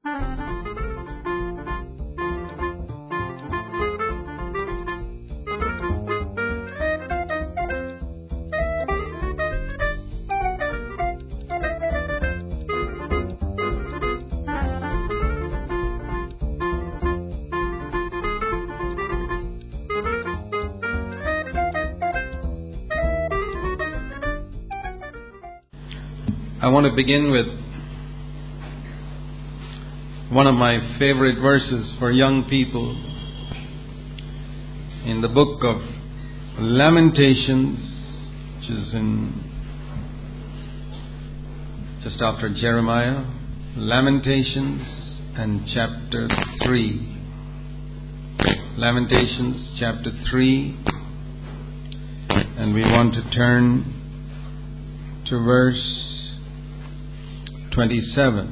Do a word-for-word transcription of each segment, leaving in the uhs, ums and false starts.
I want to begin with one of my favorite verses for young people in the book of Lamentations, which is in just after Jeremiah. Lamentations and chapter three. Lamentations chapter three, and we want to turn to verse twenty-seven.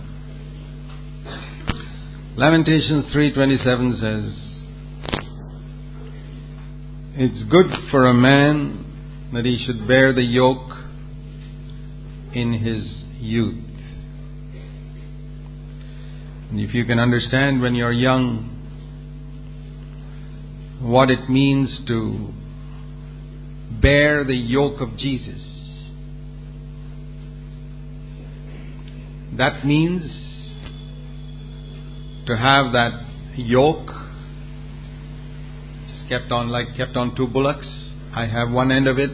Lamentations three twenty-seven says, "It's good for a man that he should bear the yoke in his youth." And if you can understand when you're young what it means to bear the yoke of Jesus, that means to have that yoke just kept on like kept on two bullocks. I have one end of it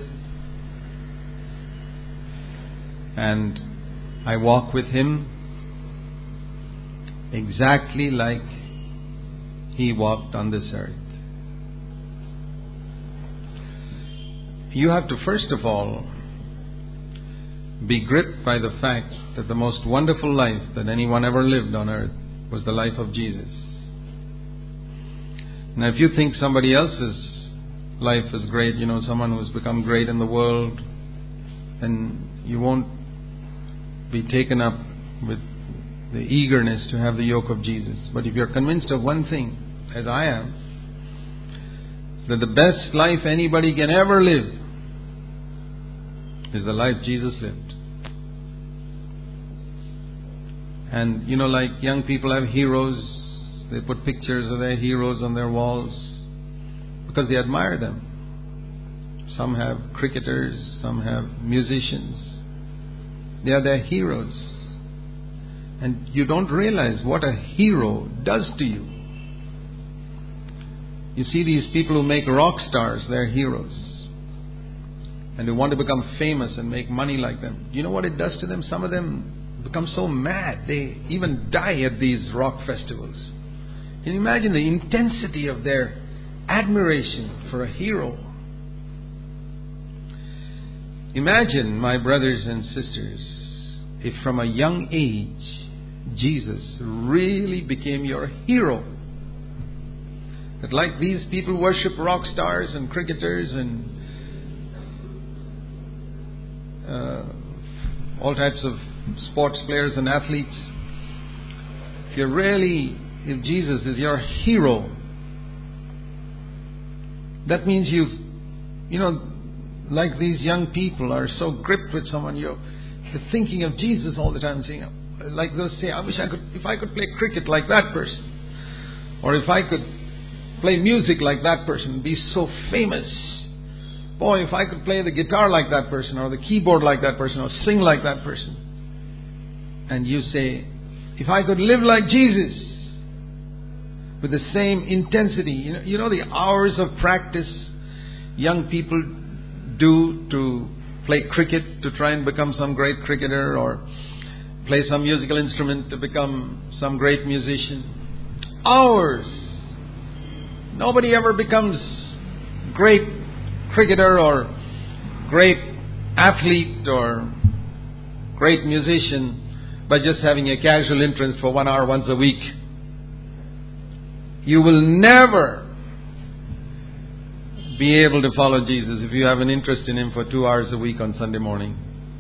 and I walk with him exactly like he walked on this earth. You have to first of all be gripped by the fact that the most wonderful life that anyone ever lived on earth was the life of Jesus. Now, if you think somebody else's life is great, you know, someone who's become great in the world, then you won't be taken up with the eagerness to have the yoke of Jesus. But if you're convinced of one thing, as I am, that the best life anybody can ever live is the life Jesus lived. And you know, like young people have heroes, they put pictures of their heroes on their walls because they admire them. Some have cricketers, some have musicians. They are their heroes. And you don't realize what a hero does to you. You see these people who make rock stars, they're heroes. And they want to become famous and make money like them. You know what it does to them? Some of them become so mad, they even die at these rock festivals. Can you imagine the intensity of their admiration for a hero? Imagine, my brothers and sisters, if from a young age, Jesus really became your hero. That like these people worship rock stars and cricketers and uh, all types of sports players and athletes. If you're really, if Jesus is your hero, that means you've, you know, like these young people are so gripped with someone, you're, you're thinking of Jesus all the time, saying, like they'll say, I wish I could, if I could play cricket like that person, or if I could play music like that person, be so famous. Boy, if I could play the guitar like that person, or the keyboard like that person, or sing like that person. And you say, if I could live like Jesus, with the same intensity, you know, you know the hours of practice young people do to play cricket, to try and become some great cricketer, or play some musical instrument to become some great musician. Hours. Nobody ever becomes great cricketer or great athlete or great musician by just having a casual interest for one hour once a week. You will never be able to follow Jesus if you have an interest in Him for two hours a week on Sunday morning.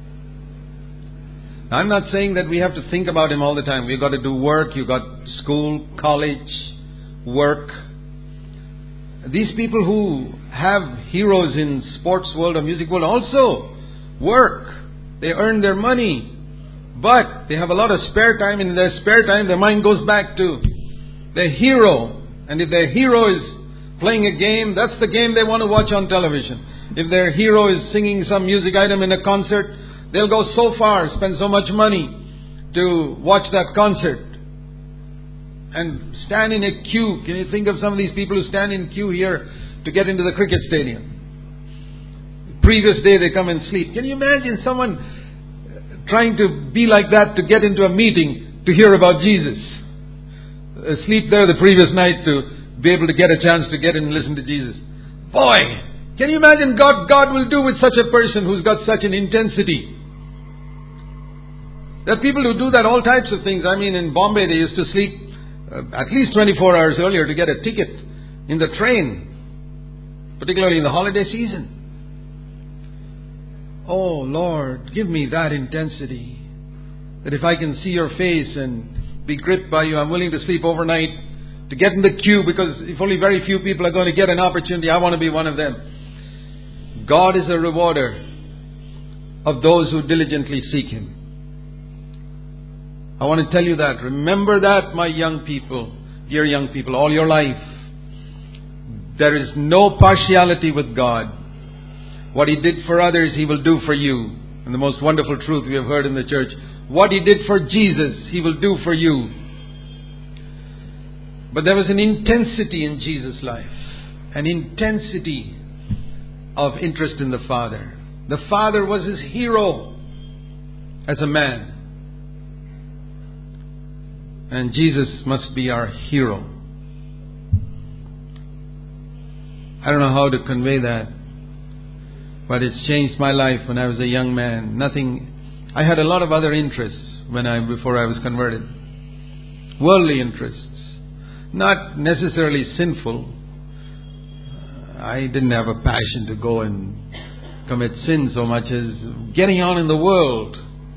Now, I'm not saying that we have to think about Him all the time. We've got to do work. You've got school, college, work. These people who have heroes in sports world or music world also work. They earn their money. But they have a lot of spare time, and in their spare time their mind goes back to their hero. And if their hero is playing a game, that's the game they want to watch on television. If their hero is singing some music item in a concert, they'll go so far, spend so much money to watch that concert. And stand in a queue. Can you think of some of these people who stand in queue here to get into the cricket stadium? The previous day they come and sleep. Can you imagine someone trying to be like that to get into a meeting to hear about Jesus? Uh, sleep there the previous night to be able to get a chance to get in and listen to Jesus. Boy, can you imagine God God will do with such a person who's got such an intensity? There are people who do that, all types of things. I mean, in Bombay they used to sleep uh, at least twenty-four hours earlier to get a ticket in the train, particularly in the holiday season. Oh Lord, give me that intensity, that if I can see your face and be gripped by you, I'm willing to sleep overnight to get in the queue, because if only very few people are going to get an opportunity, I want to be one of them. God is a rewarder of those who diligently seek Him. I want to tell you that. Remember that, my young people, dear young people, all your life. There is no partiality with God. What He did for others, He will do for you. And the most wonderful truth we have heard in the church, what He did for Jesus, He will do for you. But there was an intensity in Jesus' life, an intensity of interest in the Father. The Father was His hero as a man. And Jesus must be our hero. I don't know how to convey that, but it's changed my life when I was a young man. Nothing. I had a lot of other interests when I before I was converted. Worldly interests. Not necessarily sinful. I didn't have a passion to go and commit sin so much as getting on in the world.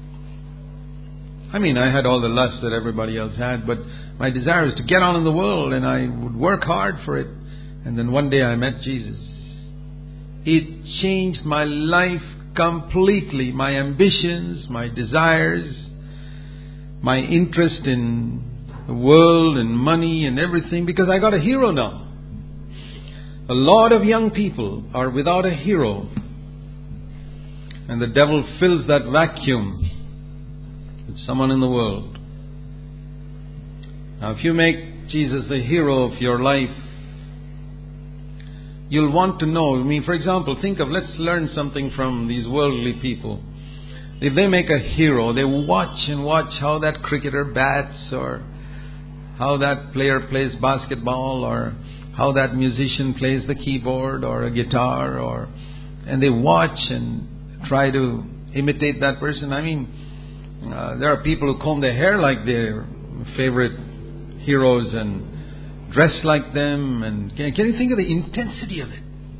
I mean, I had all the lust that everybody else had, but my desire was to get on in the world, and I would work hard for it. And then one day I met Jesus. It changed my life completely. My ambitions, my desires, my interest in the world and money and everything, because I got a hero now. A lot of young people are without a hero, and the devil fills that vacuum with someone in the world. Now, if you make Jesus the hero of your life, you'll want to know. I mean, for example, think of, let's learn something from these worldly people. If they make a hero, they watch and watch how that cricketer bats, or how that player plays basketball, or how that musician plays the keyboard or a guitar, or and they watch and try to imitate that person. I mean, uh, there are people who comb their hair like their favorite heroes and dress like them. And can, can you think of the intensity of it?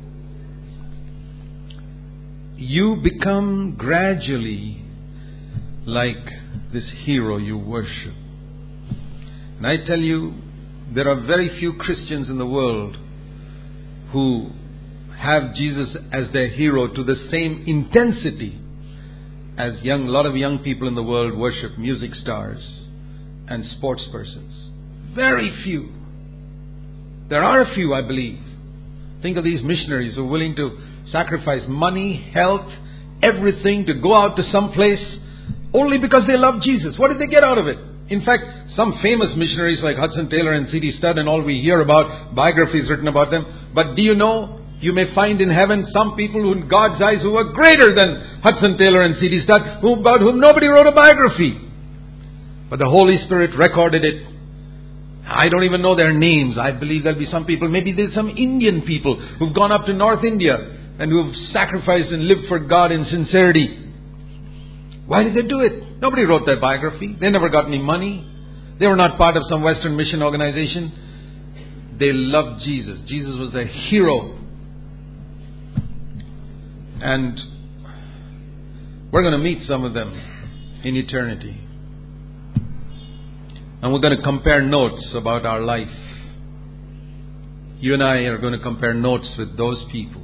You become gradually like this hero you worship. And I tell you, there are very few Christians in the world who have Jesus as their hero to the same intensity as young, a lot of young people in the world worship music stars and sports persons. Very few. There are a few, I believe. Think of these missionaries who are willing to sacrifice money, health, everything to go out to some place only because they love Jesus. What did they get out of it? In fact, some famous missionaries like Hudson Taylor and C D Studd and all, we hear about, biographies written about them. But do you know, you may find in heaven some people who in God's eyes who are greater than Hudson Taylor and C D Studd, who, about whom nobody wrote a biography. But the Holy Spirit recorded it. I don't even know their names. I believe there'll be some people, maybe there's some Indian people who've gone up to North India and who've sacrificed and lived for God in sincerity. Why did they do it? Nobody wrote their biography. They never got any money. They were not part of some Western mission organization. They loved Jesus. Jesus was their hero. And we're going to meet some of them in eternity. And we're going to compare notes about our life. You and I are going to compare notes with those people.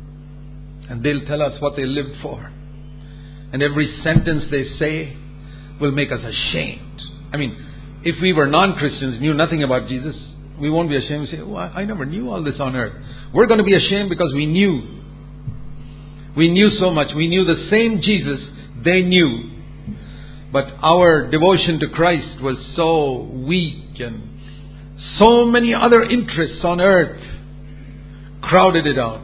And they'll tell us what they lived for. And every sentence they say will make us ashamed. I mean, if we were non-Christians, knew nothing about Jesus, we won't be ashamed to say, oh, I never knew all this on earth. We're going to be ashamed because we knew. We knew so much. We knew the same Jesus they knew. But our devotion to Christ was so weak, and so many other interests on earth crowded it out.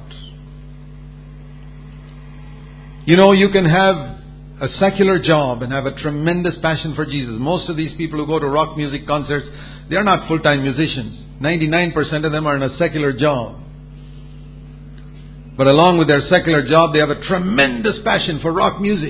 You know, you can have a secular job and have a tremendous passion for Jesus. Most of these people who go to rock music concerts, they are not full-time musicians. ninety-nine percent of them are in a secular job. But along with their secular job, they have a tremendous passion for rock music.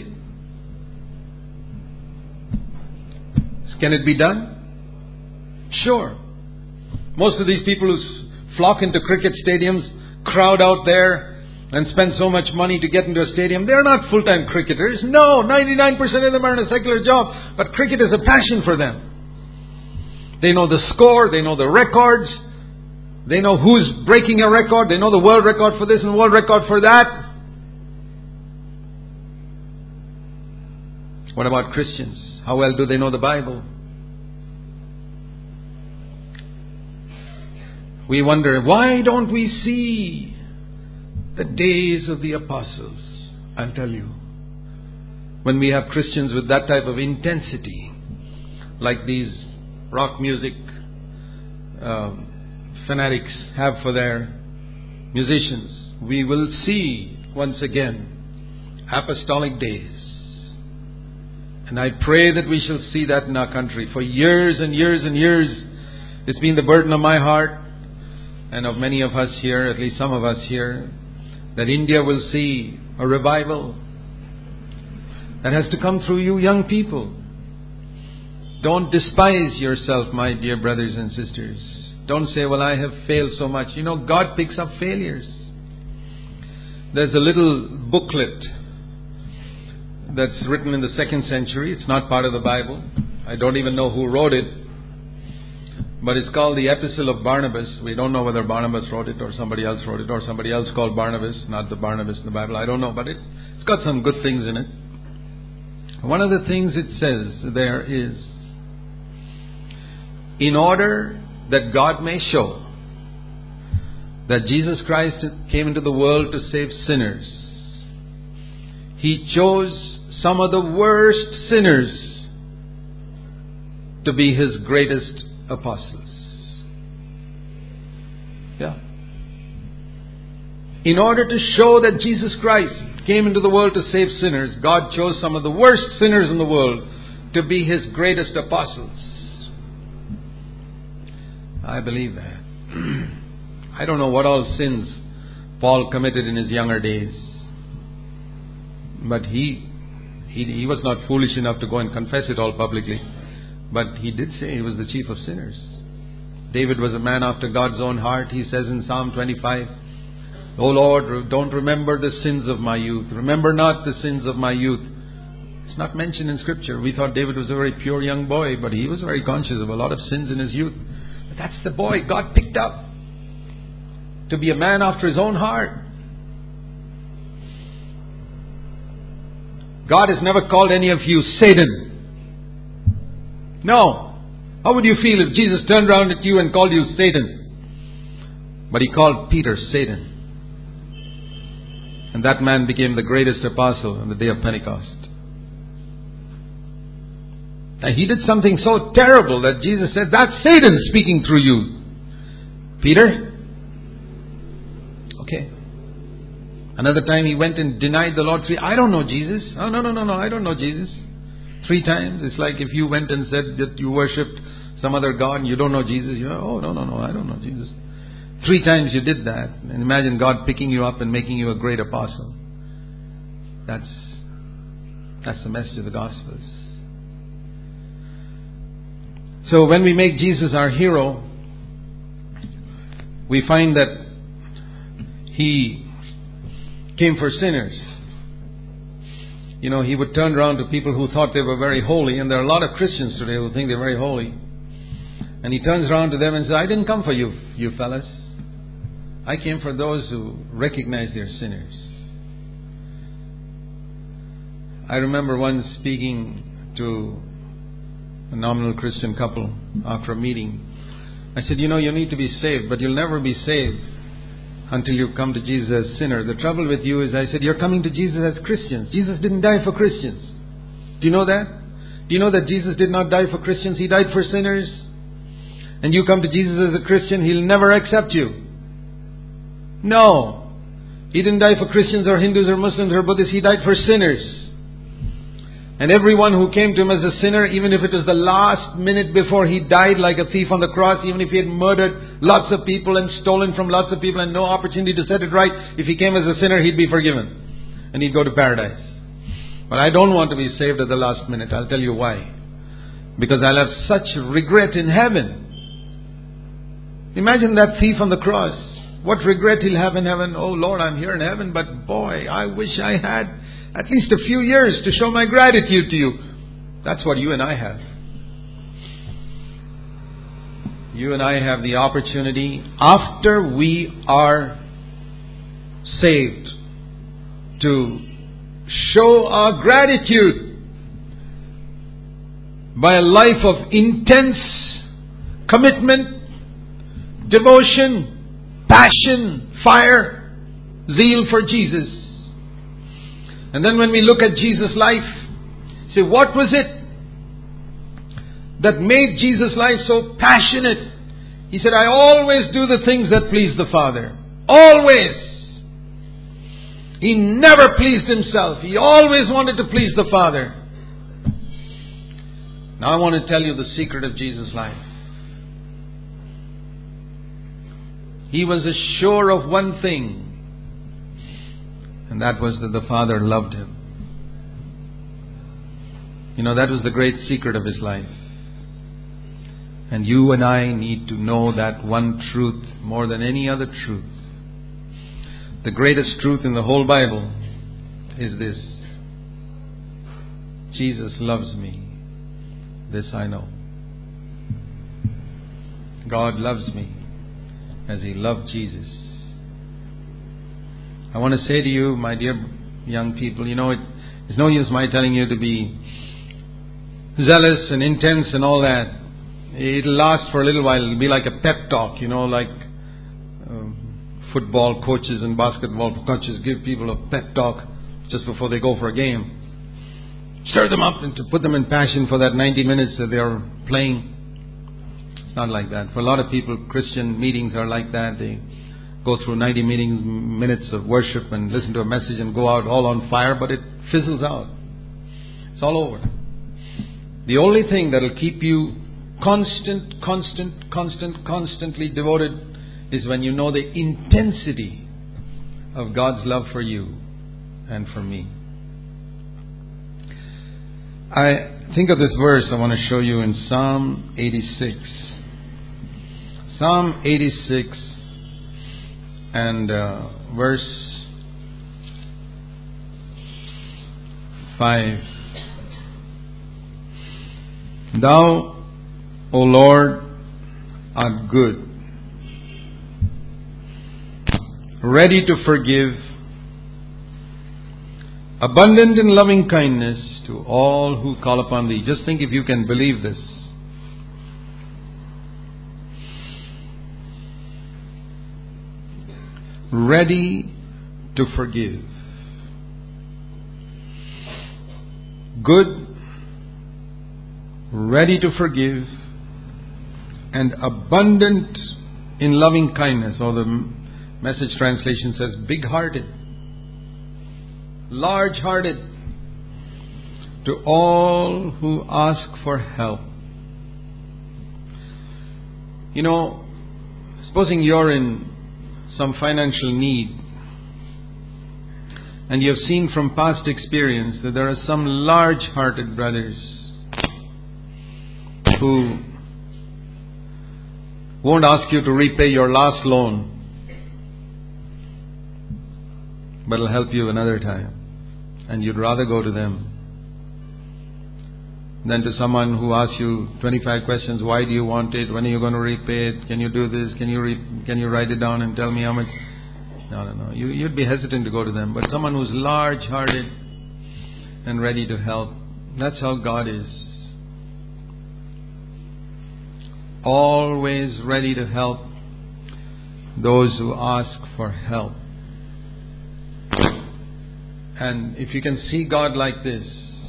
Can it be done? Sure. Most of these people who flock into cricket stadiums, crowd out there, and spend so much money to get into a stadium, they are not full-time cricketers. No, ninety-nine percent of them are in a secular job. But cricket is a passion for them. They know the score, they know the records, they know who's breaking a record, they know the world record for this and world record for that. What about Christians? How well do they know the Bible? We wonder, why don't we see the days of the apostles? I'll tell you. When we have Christians with that type of intensity, like these rock music um, fanatics have for their musicians, we will see once again apostolic days. And I pray that we shall see that in our country. For years and years and years, it's been the burden of my heart and of many of us here, at least some of us here, that India will see a revival that has to come through you young people. Don't despise yourself, my dear brothers and sisters. Don't say, well, I have failed so much. You know, God picks up failures. There's a little booklet that's written in the second century. It's not part of the Bible. I don't even know who wrote it. But it's called the Epistle of Barnabas. We don't know whether Barnabas wrote it or somebody else wrote it or somebody else called Barnabas, not the Barnabas in the Bible. I don't know, but it, it's got some good things in it. One of the things it says there is, in order that God may show that Jesus Christ came into the world to save sinners, He chose some of the worst sinners to be His greatest apostles. Yeah. In order to show that Jesus Christ came into the world to save sinners, God chose some of the worst sinners in the world to be His greatest apostles. I believe that. I don't know what all sins Paul committed in his younger days. But he, he he was not foolish enough to go and confess it all publicly. But he did say he was the chief of sinners. David was a man after God's own heart. He says in Psalm twenty-five, O Lord, don't remember the sins of my youth. Remember not the sins of my youth. It's not mentioned in Scripture. We thought David was a very pure young boy, but he was very conscious of a lot of sins in his youth. But that's the boy God picked up to be a man after His own heart. God has never called any of you Satan. No. How would you feel if Jesus turned around at you and called you Satan? But He called Peter Satan. And that man became the greatest apostle on the day of Pentecost. And he did something so terrible that Jesus said, that's Satan speaking through you. Peter? Okay. Another time he went and denied the Lord three. I don't know Jesus. Oh, no, no, no, no. I don't know Jesus. Three times. It's like if you went and said that you worshipped some other God and you don't know Jesus. You're, oh, no, no, no. I don't know Jesus. Three times you did that. And imagine God picking you up and making you a great apostle. That's, that's the message of the Gospels. So when we make Jesus our hero, we find that He came for sinners. You know, He would turn around to people who thought they were very holy, and there are a lot of Christians today who think they're very holy. And He turns around to them and says, I didn't come for you, you fellas. I came for those who recognize they're sinners. I remember once speaking to a nominal Christian couple after a meeting. I said, you know, you need to be saved, but you'll never be saved until you come to Jesus as sinner. The trouble with you is, I said, you're coming to Jesus as Christians. Jesus didn't die for Christians. Do you know that? Do you know that Jesus did not die for Christians? He died for sinners. And you come to Jesus as a Christian, He'll never accept you. No. He didn't die for Christians or Hindus or Muslims or Buddhists. He died for sinners. And everyone who came to Him as a sinner, even if it was the last minute before He died like a thief on the cross, even if He had murdered lots of people and stolen from lots of people and no opportunity to set it right, if He came as a sinner, He'd be forgiven. And He'd go to paradise. But I don't want to be saved at the last minute. I'll tell you why. Because I'll have such regret in heaven. Imagine that thief on the cross. What regret he'll have in heaven. Oh Lord, I'm here in heaven, but boy, I wish I had at least a few years to show my gratitude to you. That's what you and I have. You and I have the opportunity, after we are saved, to show our gratitude by a life of intense commitment, devotion, passion, fire, zeal for Jesus. And then when we look at Jesus' life, say, what was it that made Jesus' life so passionate? He said, I always do the things that please the Father. Always. He never pleased Himself. He always wanted to please the Father. Now I want to tell you the secret of Jesus' life. He was sure of one thing, and that was that the Father loved Him. You know, that was the great secret of His life. And you and I need to know that one truth more than any other truth. The greatest truth in the whole Bible is this: Jesus loves me. This I know. God loves me as He loved Jesus. I want to say to you, my dear young people, you know, it, it's no use my telling you to be zealous and intense and all that. It'll last for a little while. It'll be like a pep talk, you know, like um, football coaches and basketball coaches give people a pep talk just before they go for a game. Stir them up and to put them in passion for that ninety minutes that they are playing. It's not like that. For a lot of people, Christian meetings are like that. They go through ninety meetings, minutes of worship and listen to a message and go out all on fire, but it fizzles out. It's all over. The only thing that will keep you constant, constant, constant, constantly devoted is when you know the intensity of God's love for you and for me. I think of this verse I want to show you in Psalm eighty-six. Psalm eighty-six and uh, verse five. Thou, O Lord, art good, ready to forgive, abundant in loving kindness to all who call upon Thee. Just think if you can believe this. Ready to forgive. Good, ready to forgive, and abundant in loving kindness. Or the Message translation says big-hearted, large-hearted to all who ask for help. You know, supposing you're in some financial need and you have seen from past experience that there are some large-hearted brothers who won't ask you to repay your last loan, but will help you another time. And you'd rather go to them than to someone who asks you twenty-five questions. Why do you want it? When are you going to repay it? Can you do this? Can you re- can you write it down and tell me how much? No, no, no. You, you'd be hesitant to go to them. But someone who's large-hearted and ready to help. That's how God is. always ready to help those who ask for help. And if you can see God like this,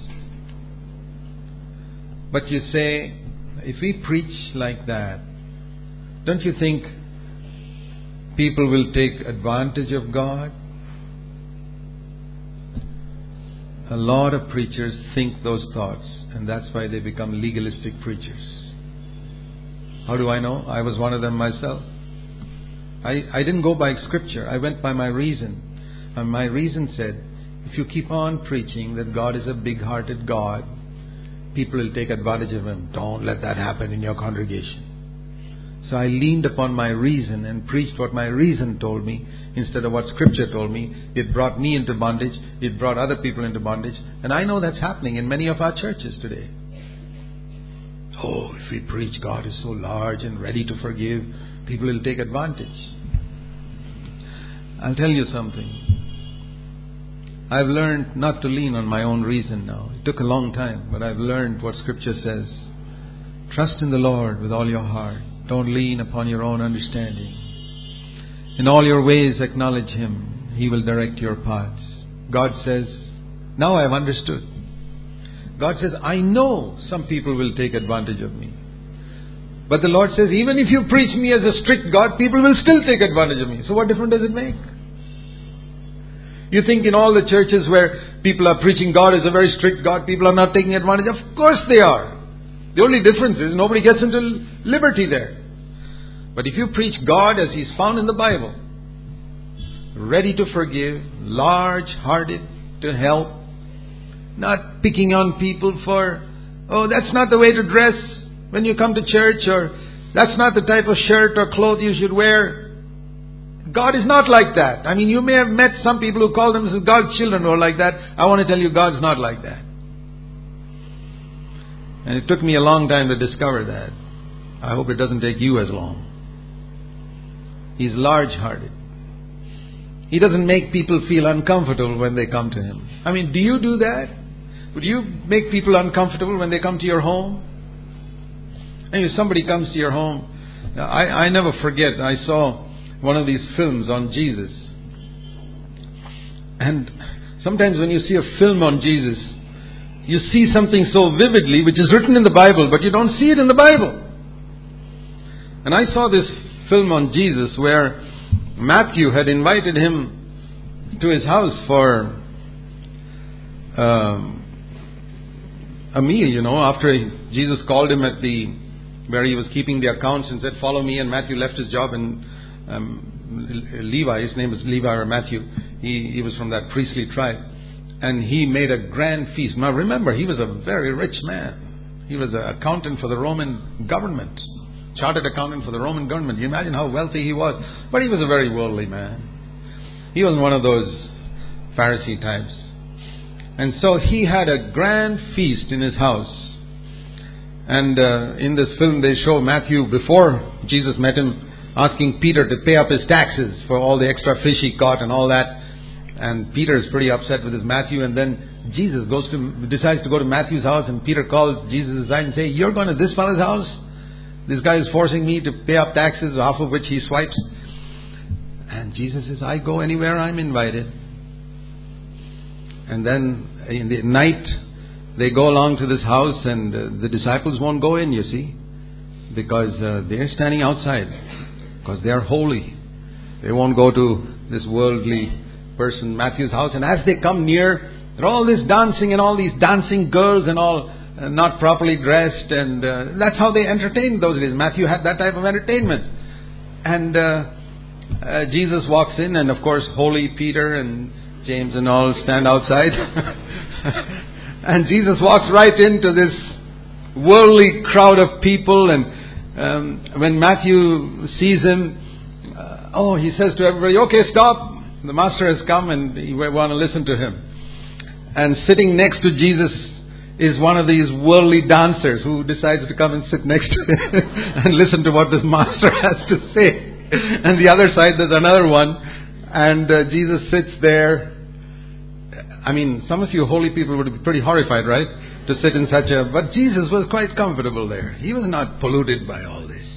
but you say, if we preach like that, don't you think people will take advantage of God? A lot of preachers think those thoughts, and that's why they become legalistic preachers. How do I know? I was one of them myself. I, I didn't go by scripture. I went by my reason. And my reason said, if you keep on preaching that God is a big-hearted God, people will take advantage of Him. Don't let that happen in your congregation. So I leaned upon my reason and preached what my reason told me instead of what scripture told me. It brought me into bondage. It brought other people into bondage. And I know that's happening in many of our churches today. Oh, if we preach God is so large and ready to forgive, people will take advantage. I'll tell you something. I've learned not to lean on my own reason now. It took a long time, but I've learned what scripture says. Trust in the Lord with all your heart. Don't lean upon your own understanding. In all your ways acknowledge Him. He will direct your paths. God says, now I have understood. God says, I know some people will take advantage of me. But the Lord says, even if you preach me as a strict God, people will still take advantage of me. So what difference does it make? You think in all the churches where people are preaching God is a very strict God, people are not taking advantage? Of course they are. The only difference is nobody gets into liberty there. But if you preach God as He's found in the Bible, ready to forgive, large-hearted to help, not picking on people for, oh, that's not the way to dress when you come to church, or that's not the type of shirt or cloth you should wear. God is not like that. I mean, you may have met some people who call themselves God's children who are like that. I want to tell you, God's not like that. And it took me a long time to discover that. I hope it doesn't take you as long. He's large-hearted. He doesn't make people feel uncomfortable when they come to Him. I mean, do you do that? Would you make people uncomfortable when they come to your home? And if somebody comes to your home, I, I never forget, I saw one of these films on Jesus. And sometimes when you see a film on Jesus, you see something so vividly which is written in the Bible, but you don't see it in the Bible. And I saw this film on Jesus where Matthew had invited Him to his house for um, a meal, you know, after he, Jesus called him at the, where he was keeping the accounts and said, follow me, and Matthew left his job, and um, Levi, his name was Levi or Matthew, he, he was from that priestly tribe, and he made a grand feast. Now remember, he was a very rich man. He was an accountant for the Roman government, chartered accountant for the Roman government. You imagine how wealthy he was. But he was a very worldly man. He wasn't one of those Pharisee types. And so he had a grand feast in his house. And uh, in this film they show Matthew, before Jesus met him, asking Peter to pay up his taxes for all the extra fish he caught and all that. And Peter is pretty upset with his Matthew. And then Jesus goes to decides to go to Matthew's house, and Peter calls Jesus aside and says, you're going to this fellow's house? This guy is forcing me to pay up taxes, half of which he swipes. And Jesus says, I go anywhere I'm invited. And then in the night, they go along to this house, and uh, the disciples won't go in, you see, because uh, they're standing outside, because they're holy. They won't go to this worldly person, Matthew's house. And as they come near, there are all this dancing and all these dancing girls and all uh, not properly dressed, and uh, that's how they entertained those days. Matthew had that type of entertainment. And uh, uh, Jesus walks in, and of course, holy Peter and James and all stand outside. And Jesus walks right into this worldly crowd of people, and um, when Matthew sees him, uh, oh, he says to everybody, okay, stop. The master has come and you want to listen to him. And sitting next to Jesus is one of these worldly dancers who decides to come and sit next to him and listen to what this master has to say. And the other side, there's another one. And uh, Jesus sits there. I mean, some of you holy people would be pretty horrified, right? To sit in such a... But Jesus was quite comfortable there. He was not polluted by all this.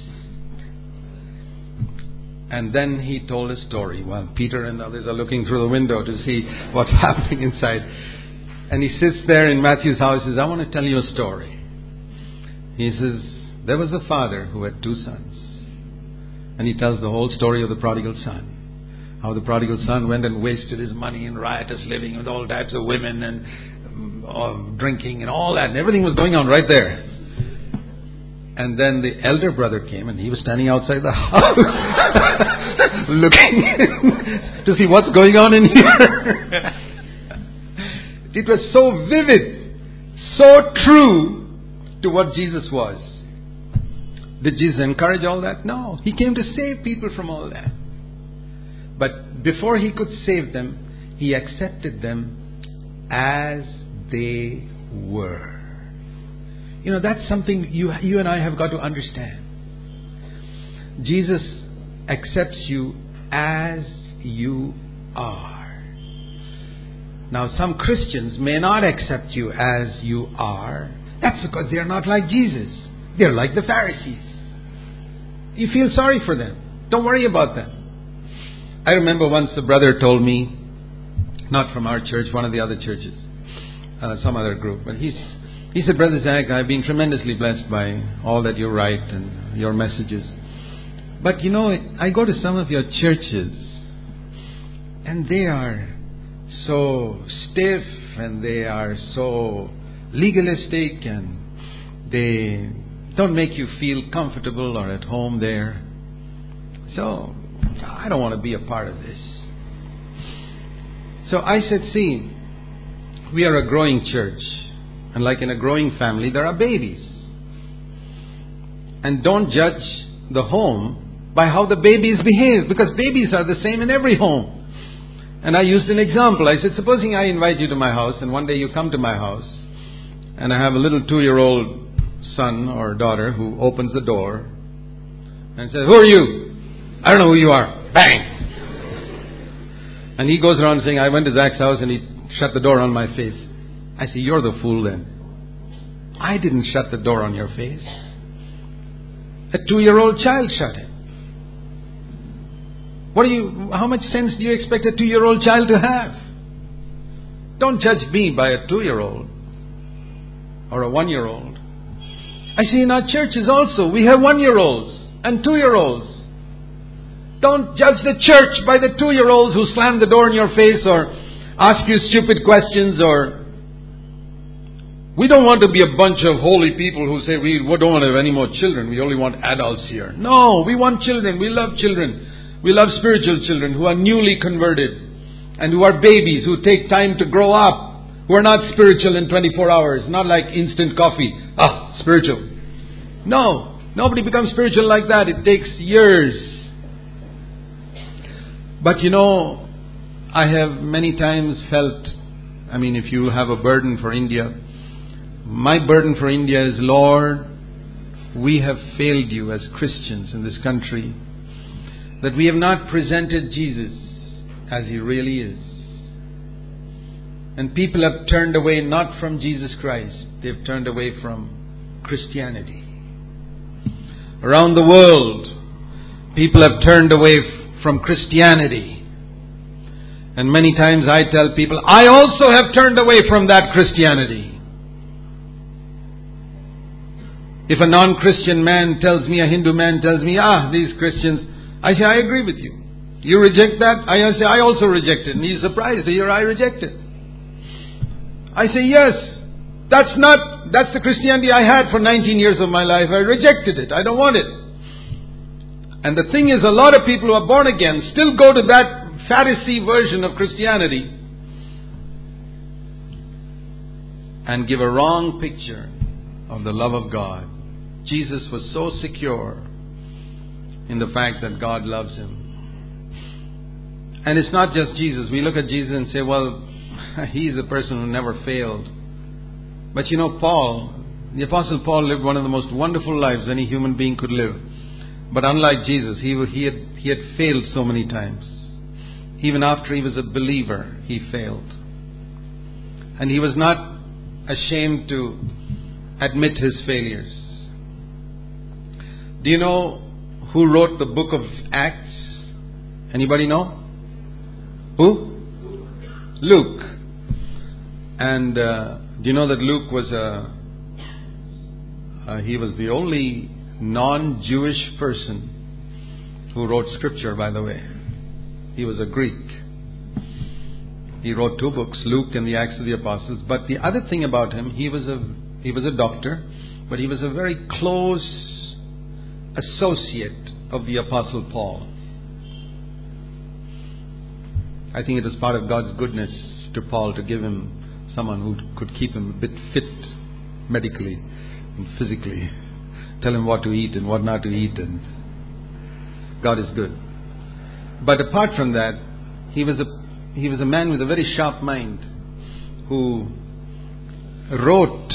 And then he told a story while Peter and others are looking through the window to see what's happening inside. And he sits there in Matthew's house and says, I want to tell you a story. He says, there was a father who had two sons. And he tells the whole story of the prodigal son. How the prodigal son went and wasted his money in riotous living with all types of women and um, uh, drinking and all that. And everything was going on right there. And then the elder brother came and he was standing outside the house looking to see what's going on in here. It was so vivid, so true to what Jesus was. Did Jesus encourage all that? No. He came to save people from all that. But before he could save them, he accepted them as they were. You know, that's something you, you and I have got to understand. Jesus accepts you as you are. Now, some Christians may not accept you as you are. That's because they're not like Jesus. They're like the Pharisees. You feel sorry for them. Don't worry about them. I remember once a brother told me, not from our church, one of the other churches, uh, some other group, but he's, he said, Brother Zach, I've been tremendously blessed by all that you write and your messages. But you know, I go to some of your churches and they are so stiff and they are so legalistic and they don't make you feel comfortable or at home there. So I don't want to be a part of this. So I said, see, we are a growing church, and like in a growing family there are babies, and don't judge the home by how the babies behave, because babies are the same in every home. And I used an example. I said, supposing I invite you to my house and one day you come to my house and I have a little two-year-old son or daughter who opens the door and says, who are you? I don't know who you are. Bang! And he goes around saying, I went to Zach's house and he shut the door on my face. I say, you're the fool then. I didn't shut the door on your face. A two-year-old child shut it. What do you, how much sense do you expect a two-year-old child to have? Don't judge me by a two-year-old or a one-year-old. I see in our churches also, we have one-year-olds and two-year-olds. Don't judge the church by the two-year-olds who slam the door in your face or ask you stupid questions. Or we don't want to be a bunch of holy people who say we don't want to have any more children. We only want adults here. No, we want children. We love children. We love spiritual children who are newly converted and who are babies who take time to grow up, who are not spiritual in twenty-four hours, not like instant coffee. Ah, spiritual. No, nobody becomes spiritual like that. It takes years. But you know, I have many times felt, I mean, if you have a burden for India, my burden for India is, Lord, we have failed you as Christians in this country, that we have not presented Jesus as He really is. And people have turned away not from Jesus Christ, they've turned away from Christianity. Around the world, people have turned away from Christianity. And many times I tell people, I also have turned away from that Christianity. If a non-Christian man tells me, a Hindu man tells me, ah, these Christians, I say, I agree with you. You reject that? I say, I also reject it. And he's surprised to hear I reject it. I say, yes, that's not, that's the Christianity I had for nineteen years of my life. I rejected it. I don't want it. And the thing is, a lot of people who are born again still go to that Pharisee version of Christianity and give a wrong picture of the love of God. Jesus was so secure in the fact that God loves him. And it's not just Jesus. We look at Jesus and say, well, he's a person who never failed. But you know, Paul, the Apostle Paul lived one of the most wonderful lives any human being could live. But unlike Jesus, he, he, had, he had failed so many times. Even after he was a believer, he failed. And he was not ashamed to admit his failures. Do you know who wrote the book of Acts? Anybody know? Who? Luke. And uh, do you know that Luke was a, uh, he was the only non-Jewish person who wrote scripture, by the way. He was a Greek. He wrote two books, Luke and the Acts of the Apostles. But the other thing about him, he was a he was a doctor, but he was a very close associate of the Apostle Paul. I think it was part of God's goodness to Paul to give him someone who could keep him a bit fit medically and physically. Tell him what to eat and what not to eat, and God is good. But apart from that, he was a he was a man with a very sharp mind who wrote,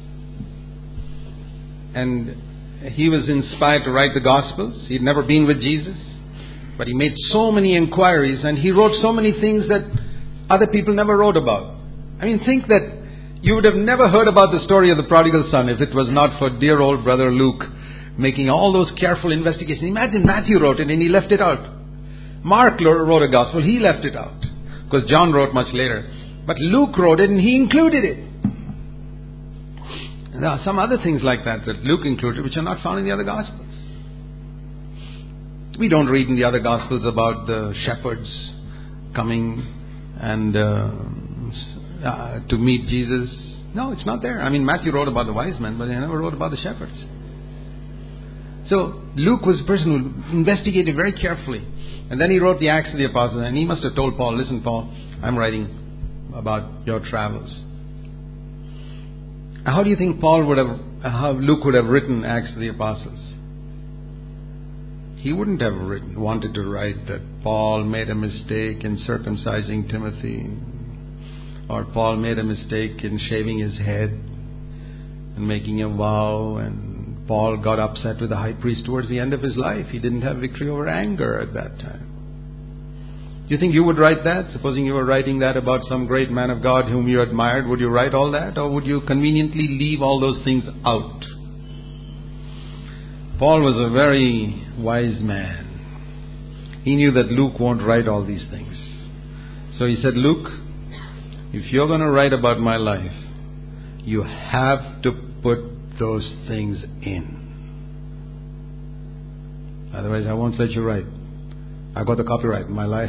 and he was inspired to write the Gospels. He'd never been with Jesus, but he made so many inquiries and he wrote so many things that other people never wrote about. I mean, think that you would have never heard about the story of the prodigal son if it was not for dear old brother Luke making all those careful investigations. Imagine Matthew wrote it and he left it out. Mark wrote a gospel, he left it out, because John wrote much later. But Luke wrote it and he included it. And there are some other things like that that Luke included which are not found in the other gospels. We don't read in the other gospels about the shepherds coming and uh, uh, to meet Jesus. No, it's not there. I mean, Matthew wrote about the wise men, but he never wrote about the shepherds. So Luke was a person who investigated very carefully. And then he wrote the Acts of the Apostles, and he must have told Paul, listen Paul, I'm writing about your travels. How do you think Paul would have, how Luke would have written Acts of the Apostles? He wouldn't have written, wanted to write that Paul made a mistake in circumcising Timothy, or Paul made a mistake in shaving his head and making a vow, and Paul got upset with the high priest towards the end of his life. He didn't have victory over anger at that time. Do you think you would write that? Supposing you were writing that about some great man of God whom you admired, would you write all that? Or would you conveniently leave all those things out? Paul was a very wise man. He knew that Luke won't write all these things. So he said, Luke, if you're going to write about my life, you have to put those things in. Otherwise, I won't let you write. I got the copyright in my life.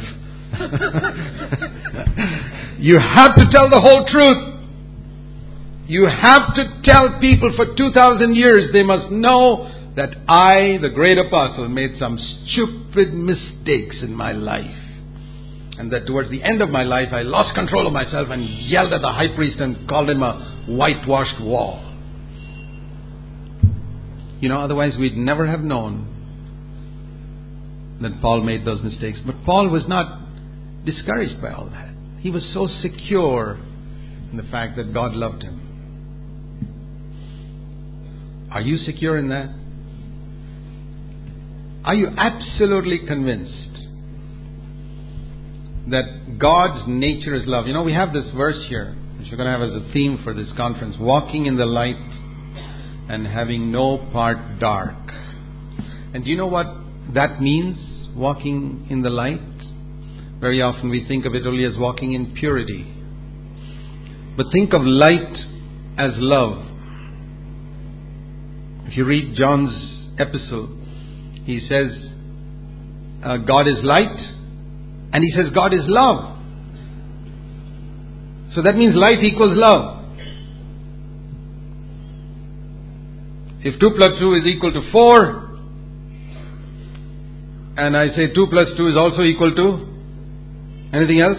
You have to tell the whole truth. You have to tell people for two thousand years, they must know that I, the great apostle, made some stupid mistakes in my life. And that towards the end of my life, I lost control of myself and yelled at the high priest and called him a whitewashed wall. You know, otherwise we'd never have known that Paul made those mistakes. But Paul was not discouraged by all that. He was so secure in the fact that God loved him. Are you secure in that? Are you absolutely convinced that God's nature is love? You know, we have this verse here, which we're going to have as a theme for this conference. Walking in the light and having no part dark. And do you know what that means? Walking in the light. Very often we think of it only as walking in purity. But think of light as love. If you read John's epistle, he says, uh, God is light, and he says God is love. So that means light equals love. If two plus two is equal to four, and I say two plus two is also equal to anything else?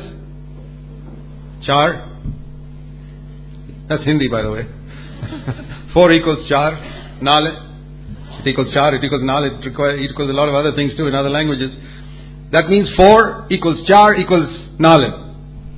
Char. That's Hindi, by the way. four equals char. Nale. It equals char. It equals nale. It equals a lot of other things too in other languages. That means four equals char equals nale.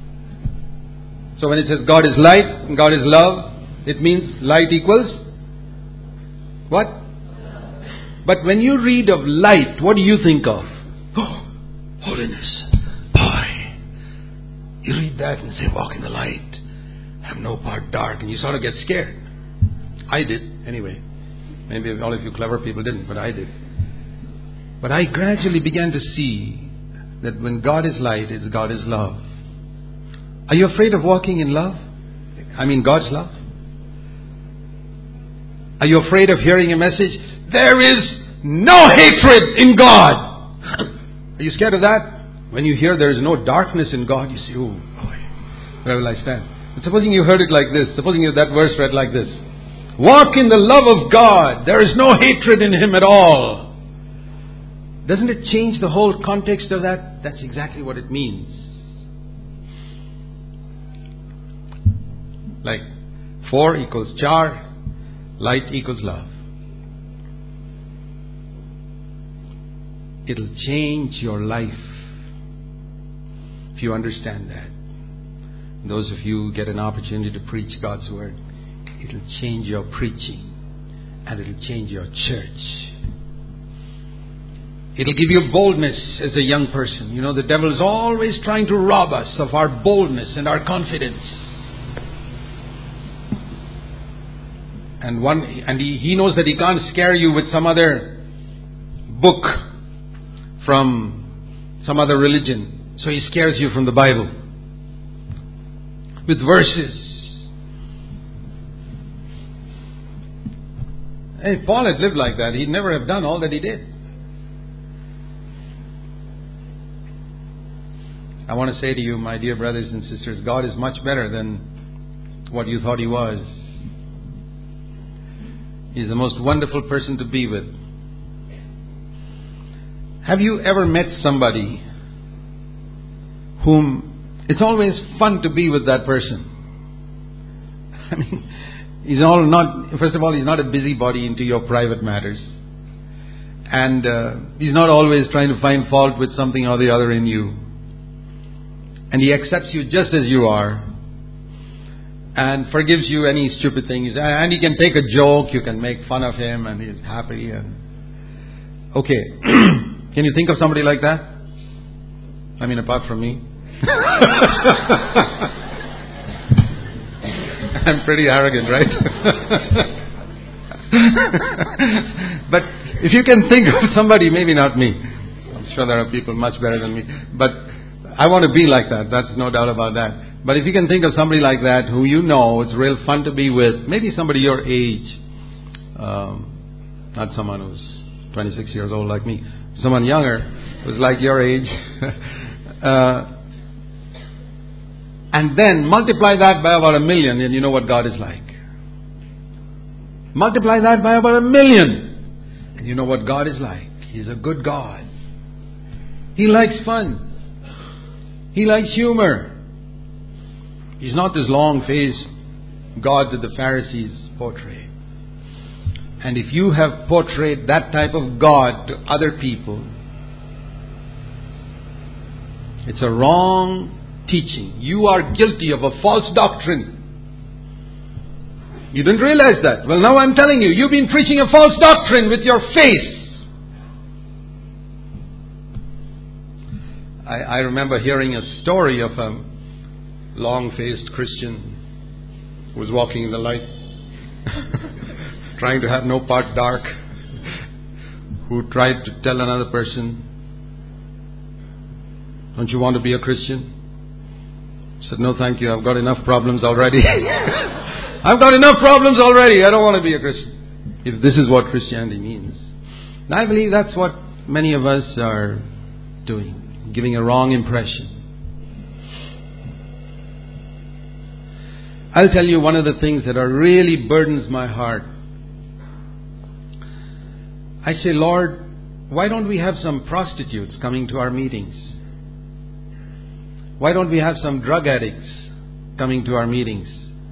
So when it says God is light and God is love, it means light equals what? But when you read of light, what do you think of? Oh, holiness. Boy. You read that and say, walk in the light. Have no part dark. And you sort of get scared. I did, anyway. Maybe all of you clever people didn't, but I did. But I gradually began to see that when God is light, it's God is love. Are you afraid of walking in love? I mean God's love? Are you afraid of hearing a message? There is no hatred in God. Are you scared of that? When you hear there is no darkness in God, you say, oh boy, where will I stand? But supposing you heard it like this, supposing you that verse read like this. Walk in the love of God. There is no hatred in Him at all. Doesn't it change the whole context of that? That's exactly what it means. Like four equals char, light equals love. It'll change your life if you understand that. Those of you who get an opportunity to preach God's Word, it'll change your preaching and it'll change your church. It'll give you boldness as a young person. You know, the devil is always trying to rob us of our boldness and our confidence. And one, and he, he knows that he can't scare you with some other book from some other religion. So he scares you from the Bible with verses. Hey, Paul had lived like that. He'd never have done all that he did. I want to say to you, my dear brothers and sisters, God is much better than what you thought He was. He's the most wonderful person to be with. Have you ever met somebody whom it's always fun to be with that person? I mean, he's all not, first of all, he's not a busybody into your private matters. And uh, he's not always trying to find fault with something or the other in you. And he accepts you just as you are. And forgives you any stupid things. And he can take a joke, you can make fun of him, and he's happy. And okay. Can you think of somebody like that? I mean, apart from me. I'm pretty arrogant, right? But if you can think of somebody, maybe not me. I'm sure there are people much better than me. But I want to be like that. That's no doubt about that. But if you can think of somebody like that who you know it's real fun to be with, maybe somebody your age, um, not someone who's twenty-six years old like me, someone younger who's like your age, uh, and then multiply that by about a million and you know what God is like. Multiply that by about a million and you know what God is like. He's a good God. He likes fun. He likes humor. He's not this long-faced God that the Pharisees portray. And if you have portrayed that type of God to other people, it's a wrong teaching. You are guilty of a false doctrine. You didn't realize that. Well, now I'm telling you, you've been preaching a false doctrine with your face. I, I remember hearing a story of a long-faced Christian who was walking in the light, trying to have no part dark, who tried to tell another person, don't you want to be a Christian? He said, no thank you, I've got enough problems already. I've got enough problems already, I don't want to be a Christian. If this is what Christianity means. And I believe that's what many of us are doing, giving a wrong impression. I'll tell you one of the things that are really burdens my heart. I say, Lord, why don't we have some prostitutes coming to our meetings? Why don't we have some drug addicts coming to our meetings?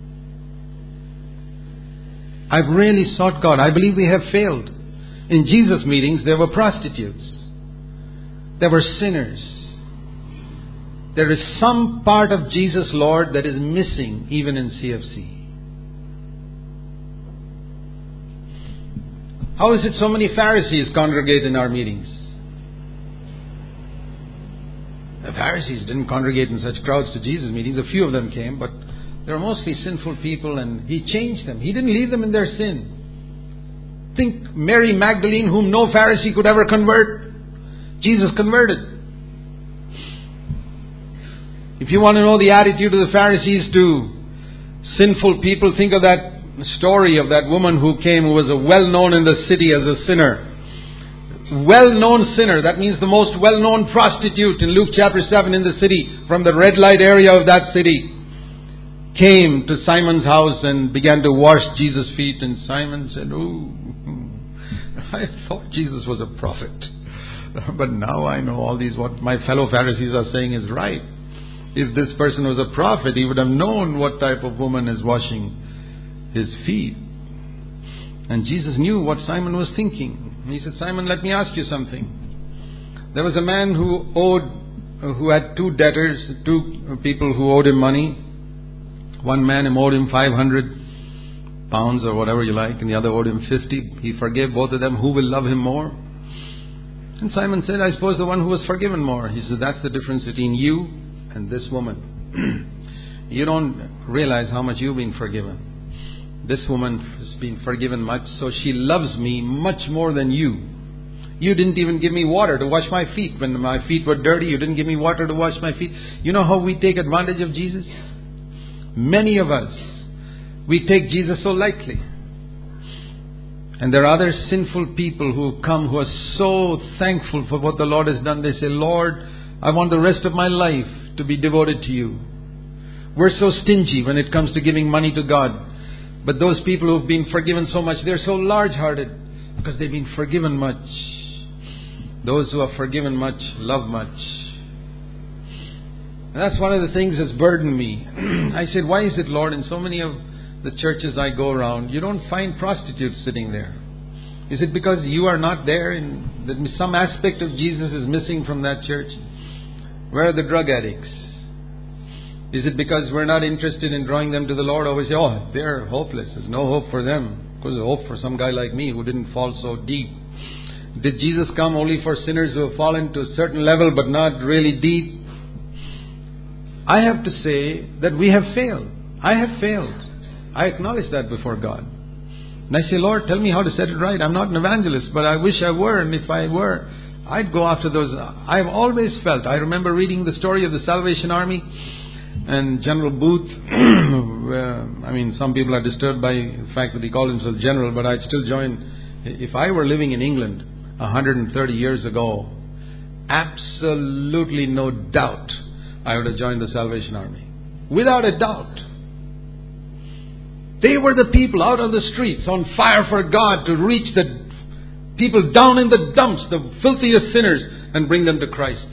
I've really sought God. I believe we have failed. In Jesus' meetings, there were prostitutes. There were sinners. There is some part of Jesus, Lord, that is missing even in C F C. How is it so many Pharisees congregate in our meetings? The Pharisees didn't congregate in such crowds to Jesus' meetings. A few of them came, but they were mostly sinful people, and He changed them. He didn't leave them in their sin. Think Mary Magdalene, whom no Pharisee could ever convert. Jesus converted. If you want to know the attitude of the Pharisees to sinful people, think of that story of that woman who came, who was a well-known in the city as a sinner. Well-known sinner, that means the most well-known prostitute in Luke chapter seven in the city, from the red light area of that city, came to Simon's house and began to wash Jesus' feet. And Simon said, "Oh, I thought Jesus was a prophet. But now I know all these, what my fellow Pharisees are saying is right. If this person was a prophet, he would have known what type of woman is washing his feet." And Jesus knew what Simon was thinking. He said, "Simon, let me ask you something. There was a man who owed, who had two debtors, two people who owed him money. One man owed him five hundred pounds or whatever you like, and the other owed him fifty. He forgave both of them. Who will love him more?" And Simon said, "I suppose the one who was forgiven more." He said, "That's the difference between you and this woman. You don't realize how much you've been forgiven. This woman has been forgiven much, so she loves me much more than you. You didn't even give me water to wash my feet. When my feet were dirty, you didn't give me water to wash my feet." You know how we take advantage of Jesus? Many of us, we take Jesus so lightly. And there are other sinful people who come who are so thankful for what the Lord has done. They say, "Lord, I want the rest of my life to be devoted to you." We're so stingy when it comes to giving money to God. But those people who've been forgiven so much, they're so large-hearted because they've been forgiven much. Those who are forgiven much love much. And that's one of the things that's burdened me. I said, "Why is it, Lord, in so many of the churches I go around, you don't find prostitutes sitting there? Is it because you are not there and that some aspect of Jesus is missing from that church? Where are the drug addicts? Is it because we're not interested in drawing them to the Lord?" Always say, "Oh, they're hopeless. There's no hope for them." Because there's hope for some guy like me who didn't fall so deep. Did Jesus come only for sinners who have fallen to a certain level but not really deep? I have to say that we have failed. I have failed. I acknowledge that before God. And I say, "Lord, tell me how to set it right. I'm not an evangelist, but I wish I were. And if I were, I'd go after those." I've always felt, I remember reading the story of the Salvation Army and General Booth. I mean, some people are disturbed by the fact that he called himself General, but I'd still join. If I were living in England one hundred thirty years ago, absolutely no doubt I would have joined the Salvation Army. Without a doubt. They were the people out on the streets on fire for God to reach the people down in the dumps, the filthiest sinners, and bring them to Christ.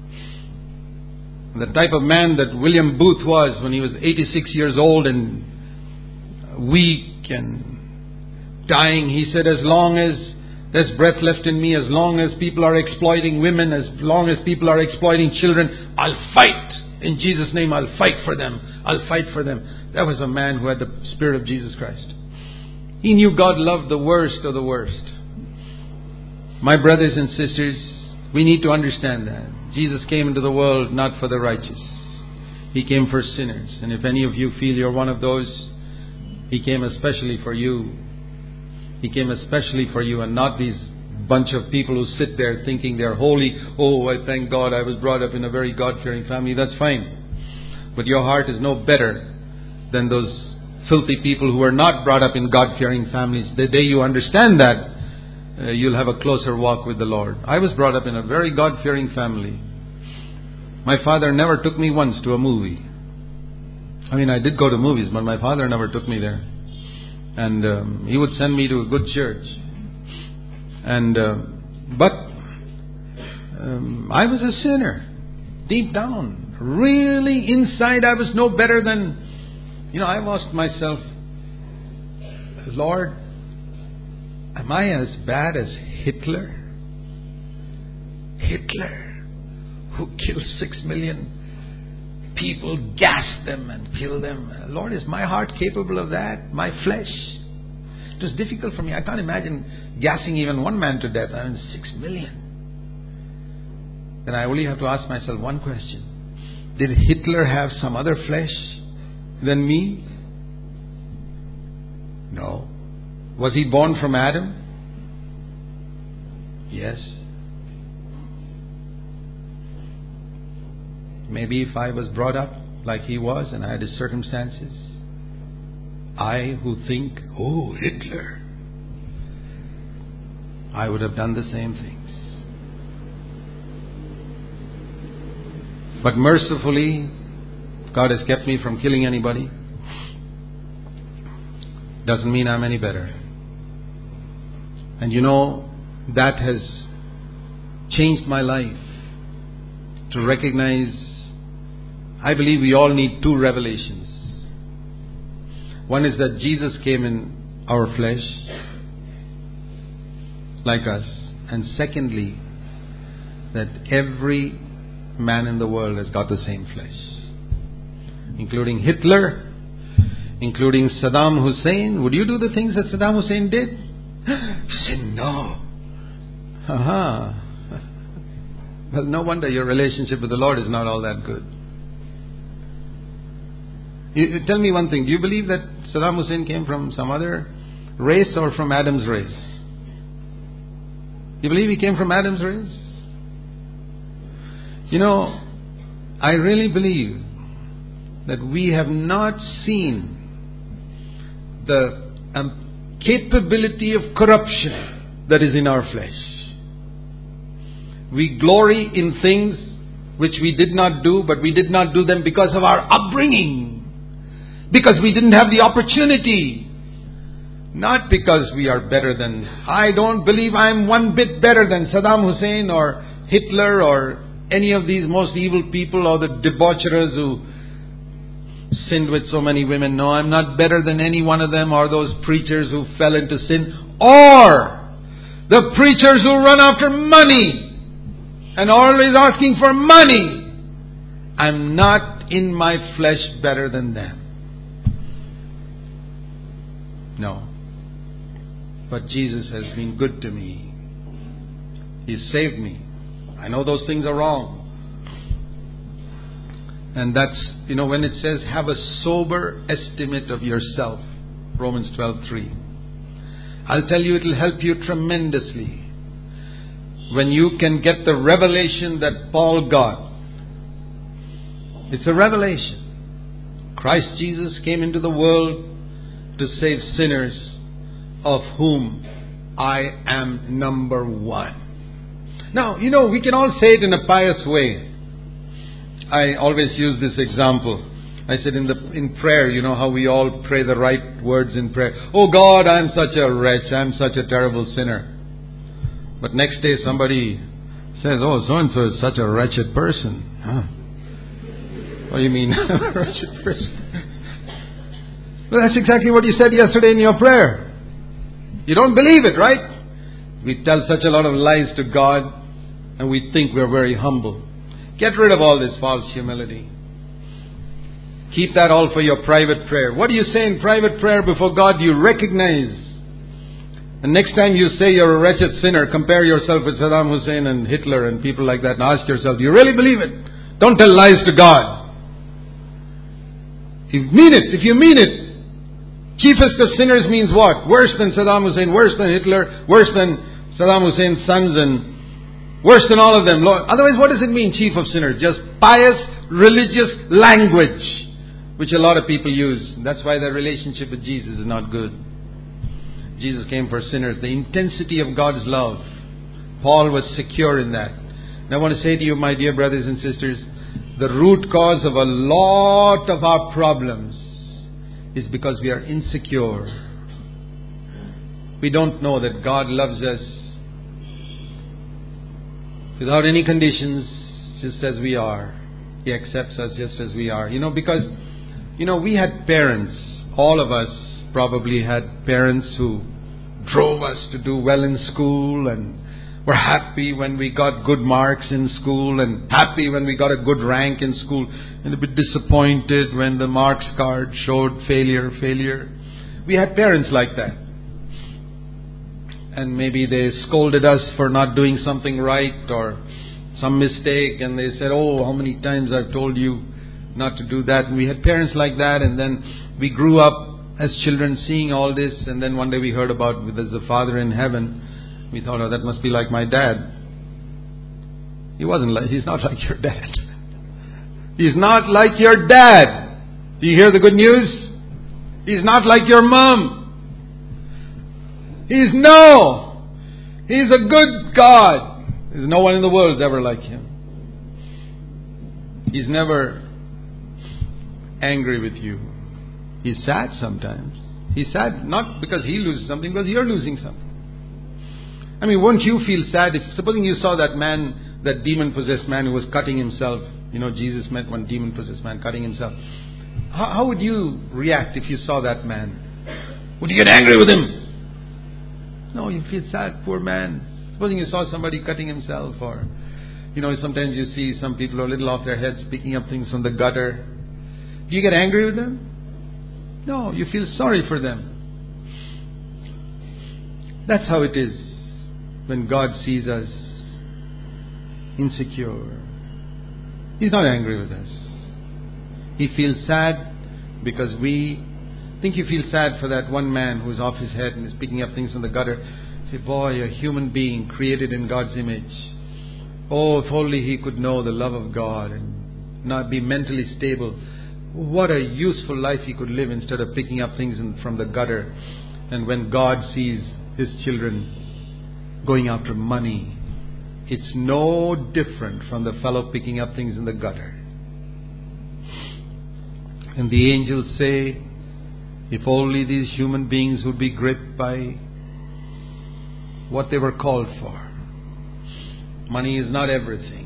The type of man that William Booth was when he was eighty-six years old and weak and dying, he said, "As long as there's breath left in me, as long as people are exploiting women, as long as people are exploiting children, I'll fight. In Jesus' name, I'll fight for them. I'll fight for them." That was a man who had the Spirit of Jesus Christ. He knew God loved the worst of the worst. My brothers and sisters, we need to understand that. Jesus came into the world not for the righteous. He came for sinners. And if any of you feel you're one of those, He came especially for you. He came especially for you and not these bunch of people who sit there thinking they're holy. "Oh, I thank God I was brought up in a very God-fearing family." That's fine. But your heart is no better than those filthy people who are not brought up in God-fearing families. The day you understand that, uh, you'll have a closer walk with the Lord. I was brought up in a very God-fearing family. My father never took me once to a movie. I mean, I did go to movies, but my father never took me there. And um, he would send me to a good church. And uh, but um, I was a sinner, deep down. Really, inside, I was no better than, you know, I've asked myself, "Lord, am I as bad as Hitler? Hitler, who killed six million people, gassed them and killed them. Lord, is my heart capable of that? My flesh?" It was difficult for me. I can't imagine gassing even one man to death. I mean, six million. Then I only have to ask myself one question. Did Hitler have some other flesh than me? No. Was he born from Adam? Yes. maybe if I was brought up like he was and I had his circumstances, I who think, oh, Hitler, I would have done the same things. But mercifully, God has kept me from killing anybody. Doesn't mean I'm any better. And you know, that has changed my life to recognize, I believe we all need two revelations. One is that Jesus came in our flesh, like us. And secondly, that every man in the world has got the same flesh. Including Hitler, including Saddam Hussein. Would you do the things that Saddam Hussein did? You say no. Aha. Well, no wonder your relationship with the Lord is not all that good. You, you tell me one thing. Do you believe that Saddam Hussein came from some other race or from Adam's race? You believe he came from Adam's race? You know, I really believe that we have not seen the um, capability of corruption that is in our flesh. We glory in things which we did not do, but we did not do them because of our upbringing. Because we didn't have the opportunity. Not because we are better than... I don't believe I'm one bit better than Saddam Hussein or Hitler or any of these most evil people or the debaucherers who sinned with so many women. No, I'm not better than any one of them or those preachers who fell into sin. Or the preachers who run after money and always asking for money. I'm not in my flesh better than them. No. But Jesus has been good to me. He's saved me. I know those things are wrong. And that's, you know, when it says, have a sober estimate of yourself. Romans twelve three. I'll tell you, it will help you tremendously. When you can get the revelation that Paul got. It's a revelation. Christ Jesus came into the world to save sinners, of whom I am number one. Now, you know, we can all say it in a pious way. I always use this example. I said in the in prayer, you know how we all pray the right words in prayer. Oh God, I'm such a wretch. I'm such a terrible sinner. But next day somebody says, oh, so-and-so is such a wretched person. Huh? What do you mean, a wretched person? Well, that's exactly what you said yesterday in your prayer. You don't believe it, right? We tell such a lot of lies to God and we think we're very humble. Get rid of all this false humility. Keep that all for your private prayer. What do you say in private prayer before God? You recognize. And next time you say you're a wretched sinner, compare yourself with Saddam Hussein and Hitler and people like that and ask yourself, do you really believe it? Don't tell lies to God. If you mean it, if you mean it, chiefest of sinners means what? Worse than Saddam Hussein, worse than Hitler, worse than Saddam Hussein's sons and worse than all of them. Otherwise, what does it mean, chief of sinners? Just pious, religious language, which a lot of people use. That's why their relationship with Jesus is not good. Jesus came for sinners. The intensity of God's love. Paul was secure in that. And I want to say to you, my dear brothers and sisters, the root cause of a lot of our problems is because we are insecure. We don't know that God loves us without any conditions, just as we are. He accepts us just as we are. You know, because, you know, we had parents. All of us probably had parents who drove us to do well in school and were happy when we got good marks in school and happy when we got a good rank in school and a bit disappointed when the marks card showed failure, failure. We had parents like that. And maybe they scolded us for not doing something right or some mistake, and they said, oh, how many times I've told you not to do that. And we had parents like that, and then we grew up as children seeing all this, and then one day we heard about there's a Father in heaven. We thought, oh, that must be like my dad. He wasn't like, he's not like your dad. He's not like your dad. Do you hear the good news? He's not like your mom. He's no. He's a good God. There's no one in the world ever like Him. He's never angry with you. He's sad sometimes. He's sad not because He loses something, because you're losing something. I mean, won't you feel sad if, supposing you saw that man, that demon-possessed man who was cutting himself. You know, Jesus met one demon-possessed man cutting himself. How, how would you react if you saw that man? Would you get angry with him? No, you feel sad, poor man. Supposing you saw somebody cutting himself, or, you know, sometimes you see some people who are a little off their heads picking up things from the gutter. Do you get angry with them? No, you feel sorry for them. That's how it is when God sees us insecure. He's not angry with us. He feels sad because we think you feel sad for that one man who's off his head and is picking up things from the gutter. Say, boy, a human being created in God's image. Oh, if only he could know the love of God and not be mentally stable. What a useful life he could live instead of picking up things in, from the gutter. And when God sees His children going after money, it's no different from the fellow picking up things in the gutter. And the angels say, if only these human beings would be gripped by what they were called for. Money is not everything.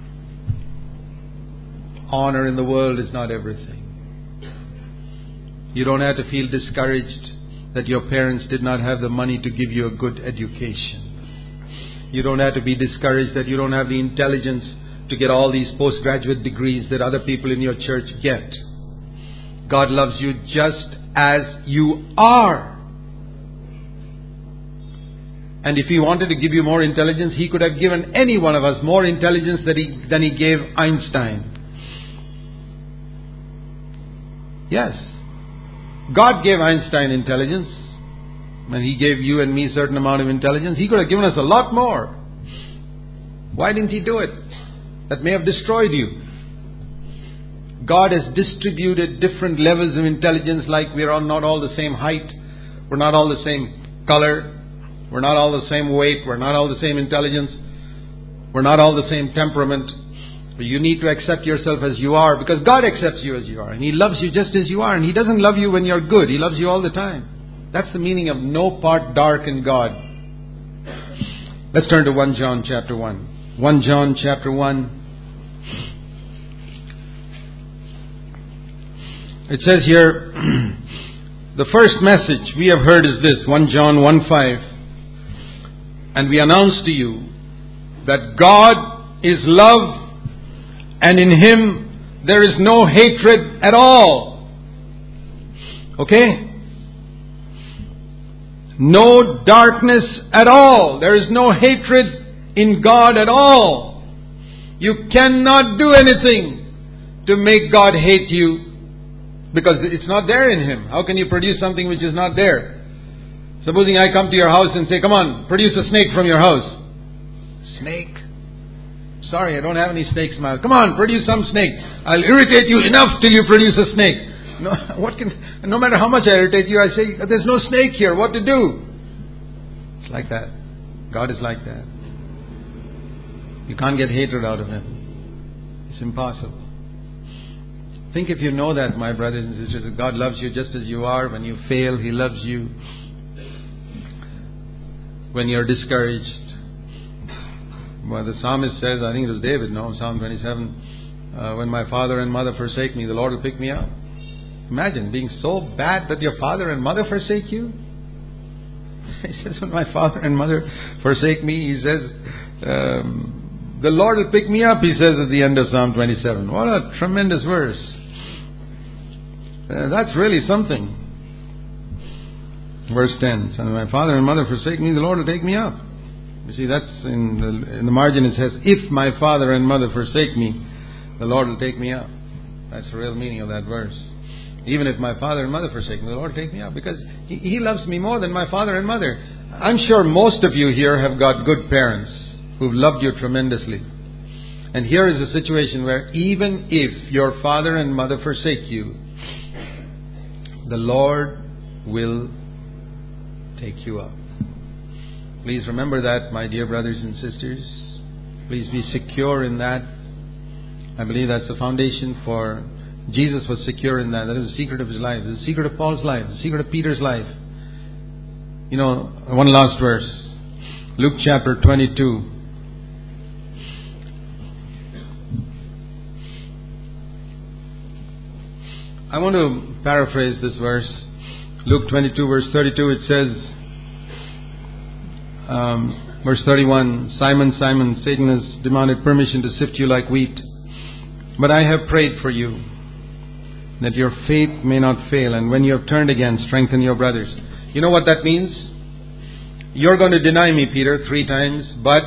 Honor in the world is not everything. You don't have to feel discouraged that your parents did not have the money to give you a good education. You don't have to be discouraged that you don't have the intelligence to get all these postgraduate degrees that other people in your church get. God loves you just as you are. And if He wanted to give you more intelligence, He could have given any one of us more intelligence than He, than he gave Einstein. Yes. God gave Einstein intelligence. When He gave you and me a certain amount of intelligence, He could have given us a lot more. Why didn't He do it? That may have destroyed you. God has distributed different levels of intelligence, like we are all not all the same height. We're not all the same color. We're not all the same weight. We're not all the same intelligence. We're not all the same temperament. But you need to accept yourself as you are, because God accepts you as you are. And He loves you just as you are. And He doesn't love you when you're good. He loves you all the time. That's the meaning of no part dark in God. Let's turn to First John chapter one. First John chapter one. It says here, the first message we have heard is this, First John one five. And we announce to you that God is love, and in Him there is no hatred at all. Okay? No darkness at all. There is no hatred in God at all. You cannot do anything to make God hate you, because it's not there in Him. How can you produce something which is not there? Supposing I come to your house and say, come on, produce a snake from your house. Snake? Sorry, I don't have any snakes in my house. Come on, produce some snake. I'll irritate you enough till you produce a snake. No, what can? No matter how much I irritate you, I say, there's no snake here. What to do? It's like that. God is like that. You can't get hatred out of Him. It's impossible. Think if you know that, my brothers and sisters, that God loves you just as you are. When you fail, He loves you. When you're discouraged. Well, the psalmist says, I think it was David, no, Psalm twenty-seven, uh, when my father and mother forsake me, the Lord will pick me up. Imagine being so bad that your father and mother forsake you. He says, when my father and mother forsake me, He says, um, the Lord will pick me up, He says at the end of Psalm twenty-seven. What a tremendous verse. Uh, that's really something. Verse ten. So when my father and mother forsake me, the Lord will take me up. You see, that's in the, in the margin it says, if my father and mother forsake me, the Lord will take me up. That's the real meaning of that verse. Even if my father and mother forsake me, the Lord will take me up, because he, he loves me more than my father and mother. I'm sure most of you here have got good parents who've loved you tremendously. And here is a situation where even if your father and mother forsake you, the Lord will take you up. Please remember that, my dear brothers and sisters. Please be secure in that. I believe that's the foundation for... Jesus was secure in that. That is the secret of his life. It's the secret of Paul's life. The secret of Peter's life. You know, one last verse. Luke chapter twenty-two. I want to paraphrase this verse. Luke twenty-two verse thirty-two, it says, um, verse thirty-one, Simon, Simon, Satan has demanded permission to sift you like wheat. But I have prayed for you, that your faith may not fail. And when you have turned again, strengthen your brothers. You know what that means? You're going to deny me, Peter, three times. But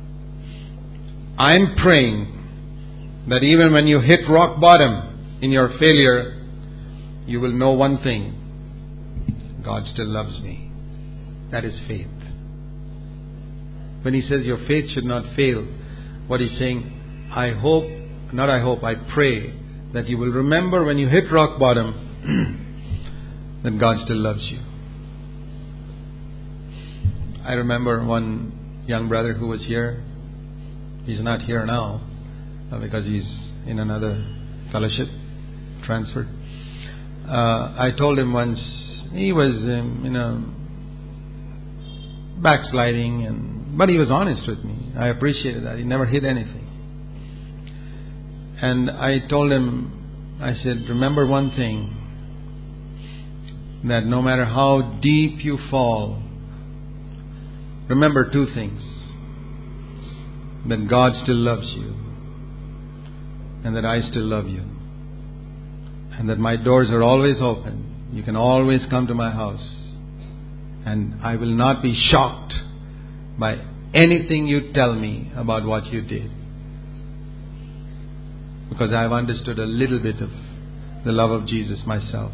I'm praying that even when you hit rock bottom in your failure, you will know one thing. God still loves me. That is faith. When he says your faith should not fail, what he's saying, I hope, not I hope, I pray that you will remember when you hit rock bottom that God still loves you. I remember one young brother who was here. He's not here now uh, because he's in another fellowship, transferred. Uh, I told him once, he was, um, you know, backsliding, and but he was honest with me. I appreciated that. He never hid anything. And I told him, I said, remember one thing, that no matter how deep you fall, remember two things. That God still loves you, and that I still love you, and that my doors are always open. You can always come to my house, and I will not be shocked by anything you tell me about what you did, because I have understood a little bit of the love of Jesus myself.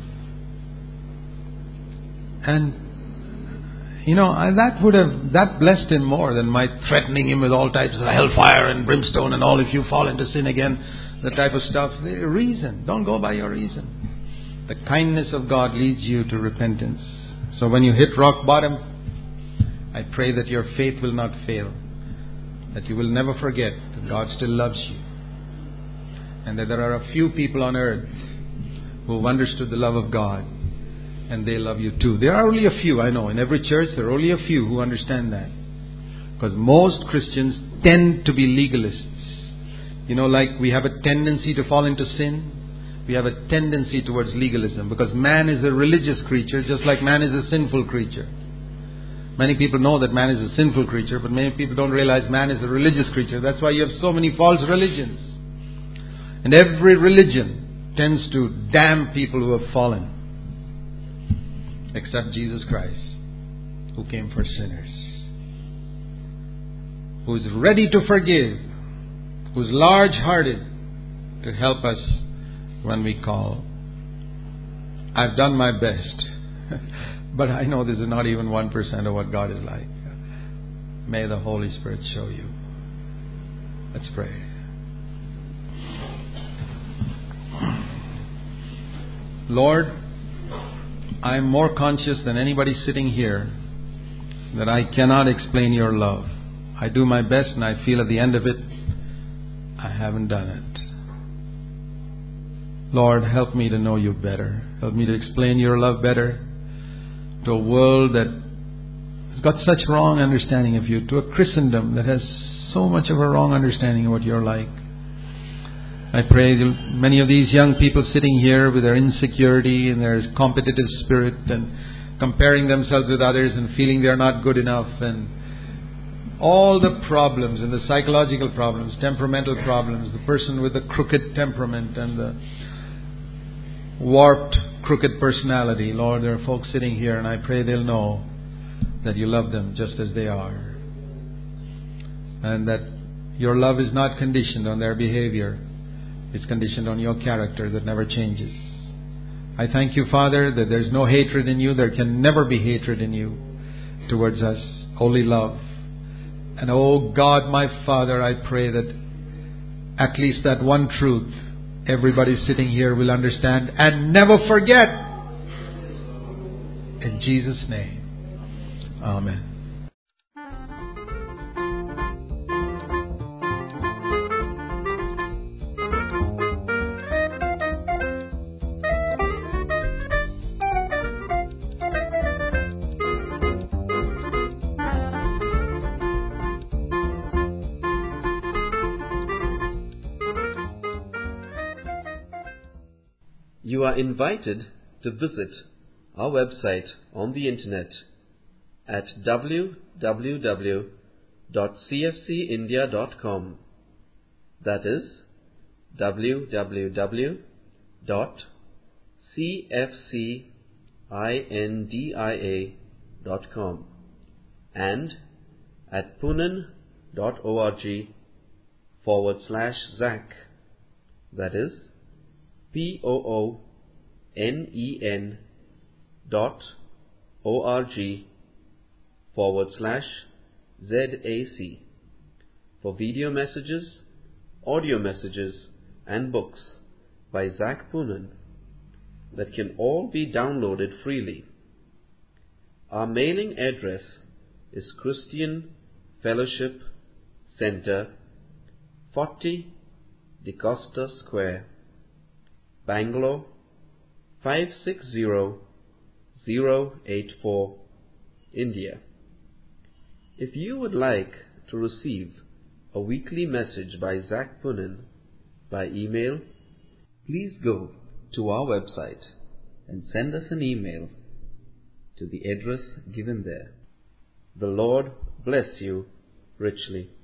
And you know, that would have, that blessed him more than my threatening him with all types of hellfire and brimstone and all if you fall into sin again, the type of stuff. The reason. Don't go by your reason. The kindness of God leads you to repentance. So when you hit rock bottom, I pray that your faith will not fail. That you will never forget that God still loves you. And that there are a few people on earth who have understood the love of God. And they love you too. There are only a few, I know. In every church, there are only a few who understand that. Because most Christians tend to be legalists. You know, like we have a tendency to fall into sin. We have a tendency towards legalism. Because man is a religious creature, just like man is a sinful creature. Many people know that man is a sinful creature, but many people don't realize man is a religious creature. That's why you have so many false religions. And every religion tends to damn people who have fallen. Except Jesus Christ, who came for sinners, who is ready to forgive, who is large-hearted to help us when we call. I've done my best, but I know this is not even one percent of what God is like. May the Holy Spirit show you. Let's pray. Lord, I am more conscious than anybody sitting here that I cannot explain your love. I do my best and I feel at the end of it, I haven't done it. Lord, help me to know you better. Help me to explain your love better to a world that has got such wrong understanding of you, to a Christendom that has so much of a wrong understanding of what you're like. I pray that many of these young people sitting here with their insecurity and their competitive spirit and comparing themselves with others and feeling they're not good enough and all the problems and the psychological problems, temperamental problems, the person with the crooked temperament and the warped, crooked personality. Lord, there are folks sitting here and I pray they'll know that you love them just as they are. And that your love is not conditioned on their behavior. It's conditioned on your character that never changes. I thank you, Father, that there's no hatred in you. There can never be hatred in you towards us. Only love. And oh God, my Father, I pray that at least that one truth everybody sitting here will understand and never forget. In Jesus' name. Amen. You are invited to visit our website on the internet at w w w dot c f c india dot com. That is w w w dot c f c india dot com and at poonen dot org forward slash Zach. That is P O O N E N dot O R G forward slash Z A C for video messages, audio messages, and books by Zach Poonen that can all be downloaded freely. Our mailing address is Christian Fellowship Center, forty DeCosta Square, Bangalore five six zero zero eight four, India. If you would like to receive a weekly message by Zach Poonen by email, please go to our website and send us an email to the address given there. The Lord bless you richly.